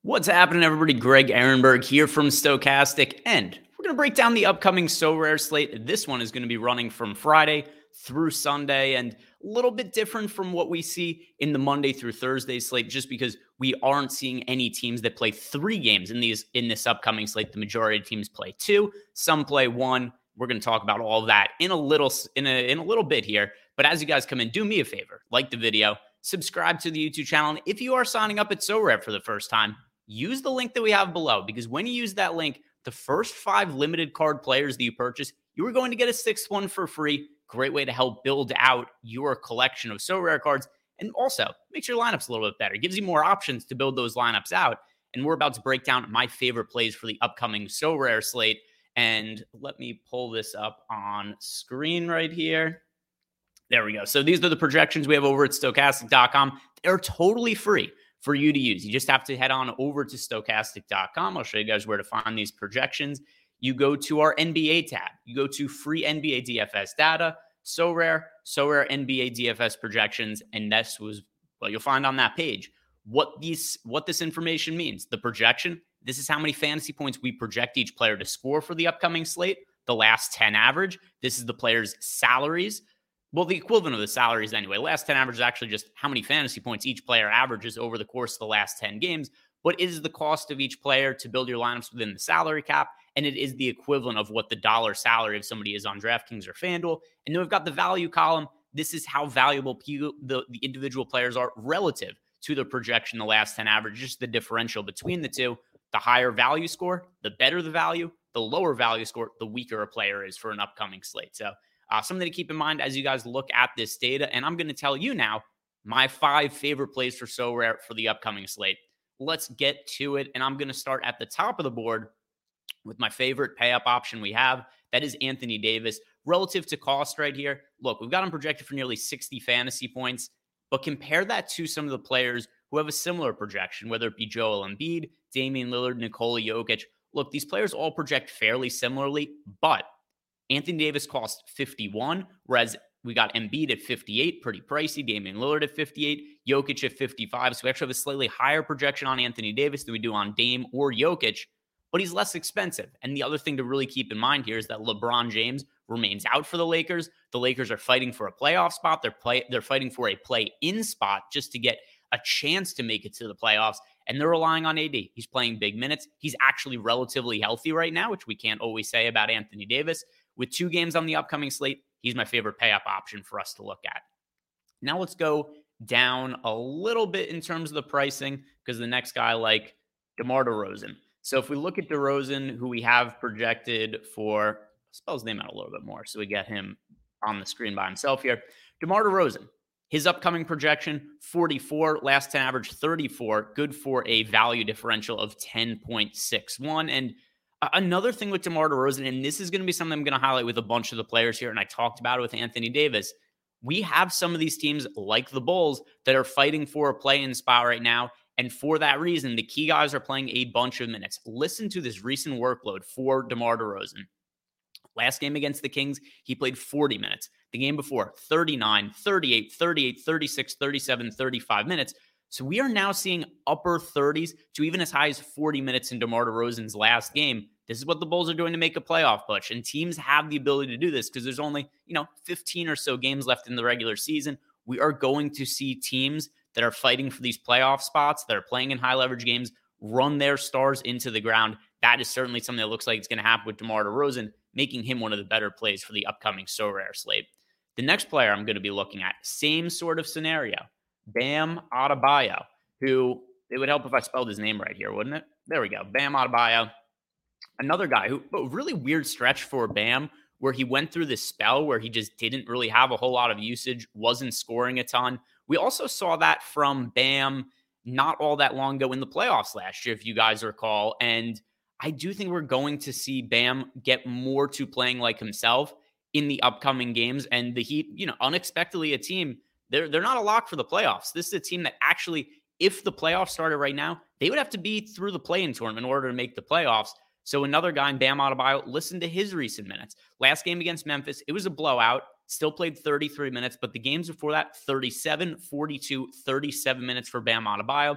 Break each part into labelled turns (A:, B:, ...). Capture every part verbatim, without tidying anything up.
A: What's happening, everybody? Greg Ehrenberg here from Stokastic, and we're going to break down the upcoming Sorare slate. This one is going to be running from Friday through Sunday, and a little bit different from what we see in the Monday through Thursday slate, just because we aren't seeing any teams that play three games in these in this upcoming slate. The majority of teams play two, some play one. We're going to talk about all of that in a little in a in a little bit here. But as you guys come in, do me a favor, like the video, subscribe to the YouTube channel, and if you are signing up at Sorare for the first time, use the link that we have below, because when you use that link, the first five limited card players that you purchase, you are going to get a sixth one for free. Great way to help build out your collection of Sorare cards, and also makes your lineups a little bit better. It gives you more options to build those lineups out. And we're about to break down my favorite plays for the upcoming Sorare slate. And let me pull this up on screen right here. There we go. So these are the projections we have over at Stokastic dot com. They're totally free for you to use. You just have to head on over to Stokastic dot com. I'll show you guys where to find these projections. You go to our N B A tab. You go to free N B A D F S data, Sorare, Sorare N B A D F S projections, and this was what you'll find on that page. What these, what this information means. The projection, this is how many fantasy points we project each player to score for the upcoming slate, the last ten average. This is the players' salaries. Well, the equivalent of the salaries anyway. Last ten average is actually just how many fantasy points each player averages over the course of the last ten games. What is the cost of each player to build your lineups within the salary cap? And it is the equivalent of what the dollar salary of somebody is on DraftKings or FanDuel. And then we've got the value column. This is how valuable the, the individual players are relative to the projection, the last ten average, just the differential between the two. The higher value score, the better the value. The lower value score, the weaker a player is for an upcoming slate. So Uh, something to keep in mind as you guys look at this data. And I'm going to tell you now my five favorite plays for Sorare for the upcoming slate. Let's get to it. And I'm going to start at the top of the board with my favorite pay up option we have. That is Anthony Davis. Relative to cost right here, look, we've got him projected for nearly sixty fantasy points, but compare that to some of the players who have a similar projection, whether it be Joel Embiid, Damian Lillard, Nikola Jokic. Look, these players all project fairly similarly, but Anthony Davis cost fifty-one, whereas we got Embiid at fifty-eight, pretty pricey. Damian Lillard at fifty-eight, Jokic at fifty-five. So we actually have a slightly higher projection on Anthony Davis than we do on Dame or Jokic, but he's less expensive. And the other thing to really keep in mind here is that LeBron James remains out for the Lakers. The Lakers are fighting for a playoff spot. They're play, they're fighting for a play-in spot just to get a chance to make it to the playoffs. And they're relying on A D. He's playing big minutes. He's actually relatively healthy right now, which we can't always say about Anthony Davis. With two games on the upcoming slate, he's my favorite pay-up option for us to look at. Now let's go down a little bit in terms of the pricing, because the next guy, like DeMar DeRozan. So if we look at DeRozan, who we have projected for, I'll spell his name out a little bit more so we get him on the screen by himself here. DeMar DeRozan, his upcoming projection, forty-four, last ten average, thirty-four, good for a value differential of ten point six one. And another thing with DeMar DeRozan, and this is going to be something I'm going to highlight with a bunch of the players here, and I talked about it with Anthony Davis, we have some of these teams like the Bulls that are fighting for a play-in spot right now, and for that reason, the key guys are playing a bunch of minutes. Listen to this recent workload for DeMar DeRozan. Last game against the Kings, he played forty minutes. The game before, thirty-nine, thirty-eight, thirty-eight, thirty-six, thirty-seven, thirty-five minutes. So we are now seeing upper thirties to even as high as forty minutes in DeMar DeRozan's last game. This is what the Bulls are doing to make a playoff push. And teams have the ability to do this because there's only, you know, fifteen or so games left in the regular season. We are going to see teams that are fighting for these playoff spots, that are playing in high leverage games, run their stars into the ground. That is certainly something that looks like it's going to happen with DeMar DeRozan, making him one of the better plays for the upcoming Sorare slate. The next player I'm going to be looking at, same sort of scenario, Bam Adebayo, who, it would help if I spelled his name right here, wouldn't it? There we go. Bam Adebayo. Another guy who, a really weird stretch for Bam, where he went through this spell where he just didn't really have a whole lot of usage, wasn't scoring a ton. We also saw that from Bam not all that long ago in the playoffs last year, if you guys recall. And I do think we're going to see Bam get more to playing like himself in the upcoming games. And the Heat, you know, unexpectedly a team, they're, they're not a lock for the playoffs. This is a team that actually, if the playoffs started right now, they would have to be through the play-in tournament in order to make the playoffs. So another guy in Bam Adebayo, listen to his recent minutes. Last game against Memphis, it was a blowout. Still played thirty-three minutes, but the games before that, thirty-seven, forty-two, thirty-seven minutes for Bam Adebayo.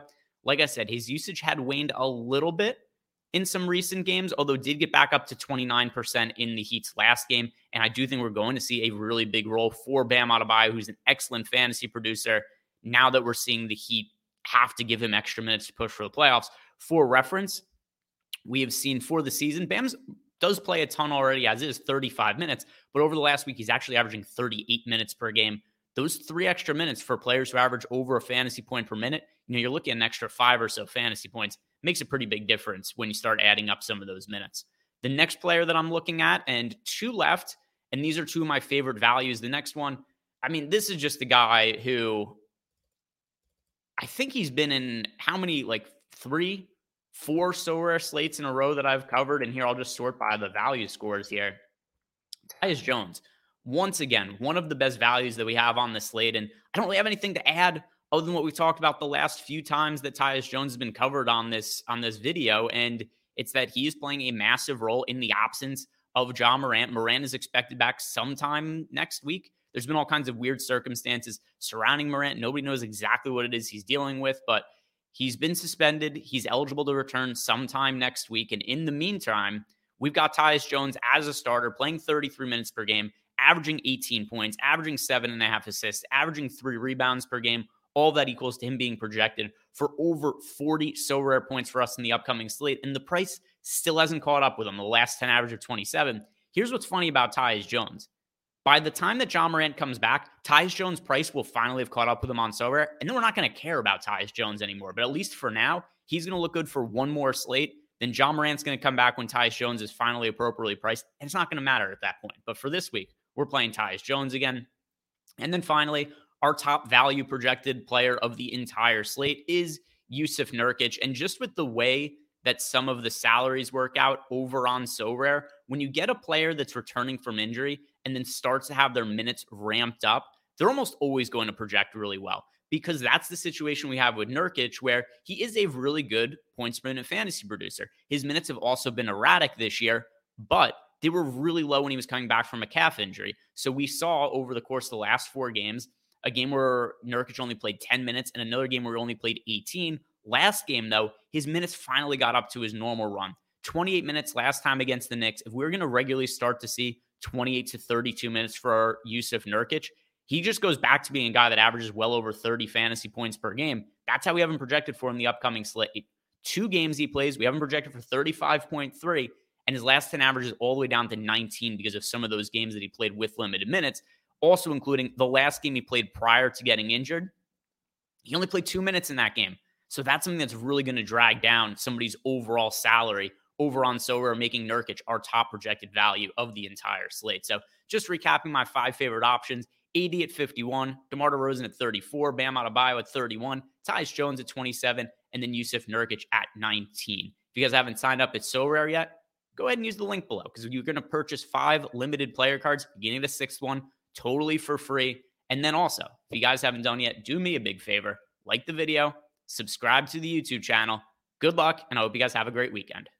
A: like I said, his usage had waned a little bit in some recent games, although did get back up to twenty-nine percent in the Heat's last game. And I do think we're going to see a really big role for Bam Adebayo, who's an excellent fantasy producer, now that we're seeing the Heat have to give him extra minutes to push for the playoffs. For reference, we have seen for the season, Bam does play a ton already, as is thirty-five minutes, but over the last week, he's actually averaging thirty-eight minutes per game. Those three extra minutes for players who average over a fantasy point per minute, you know, you're looking at an extra five or so fantasy points. Makes a pretty big difference when you start adding up some of those minutes. The next player that I'm looking at, and two left, and these are two of my favorite values. The next one, I mean, this is just a guy who I think he's been in how many, like three, four Sorare slates in a row that I've covered. And here I'll just sort by the value scores here. Tyus Jones, once again, one of the best values that we have on the slate. And I don't really have anything to add other than what we talked about the last few times that Tyus Jones has been covered on this, on this video. And it's that he is playing a massive role in the absence of Ja Morant. Morant is expected back sometime next week. There's been all kinds of weird circumstances surrounding Morant. Nobody knows exactly what it is he's dealing with, but he's been suspended. He's eligible to return sometime next week. And in the meantime, we've got Tyus Jones as a starter, playing thirty-three minutes per game, averaging eighteen points, averaging seven and a half assists, averaging three rebounds per game. All that equals to him being projected for over forty Sorare points for us in the upcoming slate. And the price still hasn't caught up with him. The last ten average of twenty-seven. Here's what's funny about Tyus Jones. By the time that Ja Morant comes back, Tyus Jones' price will finally have caught up with him on Sorare. And then we're not going to care about Tyus Jones anymore. But at least for now, he's going to look good for one more slate. Then Ja Morant's going to come back when Tyus Jones is finally appropriately priced. And it's not going to matter at that point. But for this week, we're playing Tyus Jones again. And then finally, our top value projected player of the entire slate is Jusuf Nurkic. And just with the way that some of the salaries work out over on Sorare, when you get a player that's returning from injury and then starts to have their minutes ramped up, they're almost always going to project really well, because that's the situation we have with Nurkic, where he is a really good points per minute fantasy producer. His minutes have also been erratic this year, but they were really low when he was coming back from a calf injury. So we saw over the course of the last four games, a game where Nurkic only played ten minutes and another game where he only played eighteen. Last game, though, his minutes finally got up to his normal run. twenty-eight minutes last time against the Knicks. If we're going to regularly start to see twenty-eight to thirty-two minutes for Jusuf Nurkic, he just goes back to being a guy that averages well over thirty fantasy points per game. That's how we have him projected for in the upcoming slate. Two games he plays, we have him projected for thirty-five point three, and his last ten averages all the way down to nineteen because of some of those games that he played with limited minutes, also including the last game he played prior to getting injured. He only played two minutes in that game. So that's something that's really going to drag down somebody's overall salary over on Sorare, making Nurkic our top projected value of the entire slate. So just recapping my five favorite options: A D at fifty-one, DeMar DeRozan at thirty-four, Bam Adebayo at thirty-one, Tyus Jones at twenty-seven, and then Jusuf Nurkic at nineteen. If you guys haven't signed up at Sorare yet, go ahead and use the link below, because you're going to purchase five limited player cards, beginning the sixth one, totally for free. And then also, if you guys haven't done yet, do me a big favor, like the video, subscribe to the YouTube channel. Good luck, and I hope you guys have a great weekend.